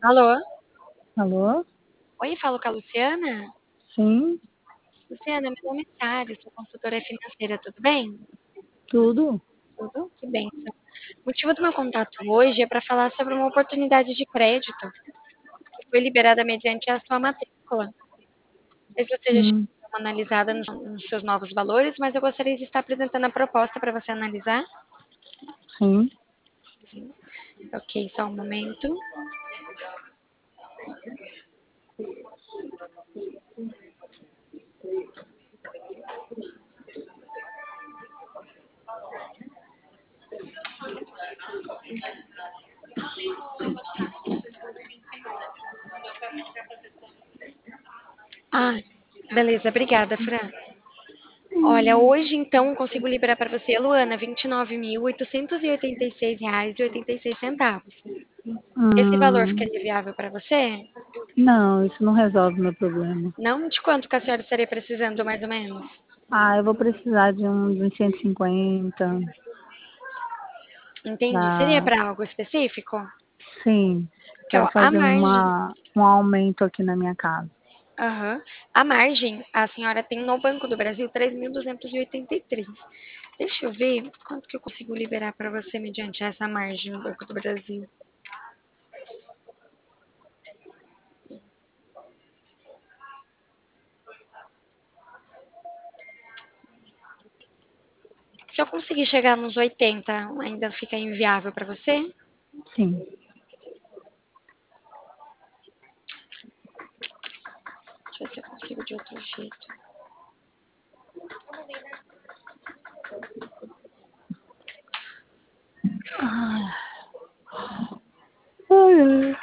Alô? Alô? Oi, falo com a Luciana? Sim, Luciana, meu nome é Sara, sou consultora financeira, tudo bem? tudo? Tudo? Que bênção. O motivo do meu contato hoje é para falar sobre uma oportunidade de crédito que foi liberada mediante a sua matrícula. Não sei se você já chegou Hum, a dar uma analisada nos seus novos valores, mas eu gostaria de estar apresentando a proposta para você analisar. sim. Sim. Ok, só um momento. Ah, beleza, obrigada, Fran. Olha, hoje então consigo liberar para você, Luana, R$ 29.886,86. Esse valor Hum, ficaria viável para você? não, isso não resolve meu problema. Não? De quanto que a senhora estaria precisando, mais ou menos? Ah, eu vou precisar de uns 150. Entendi. Seria Pra... para algo específico? Sim, Que, quero ó, a fazer margem. um aumento aqui na minha casa. Aham. A margem, a senhora tem no Banco do Brasil 3.283. Deixa eu ver quanto que eu consigo liberar para você mediante essa margem no Banco do Brasil. Se eu conseguir chegar nos 80, ainda fica inviável para você? Sim. Deixa eu ver se eu consigo de outro jeito. Ai, ai.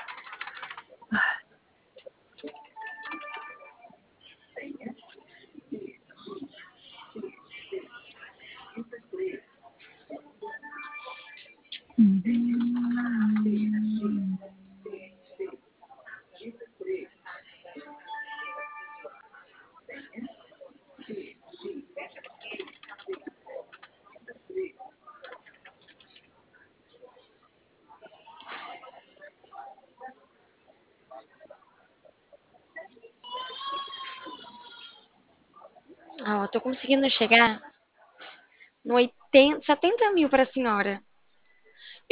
Ó, tô conseguindo chegar no 70 mil para a senhora.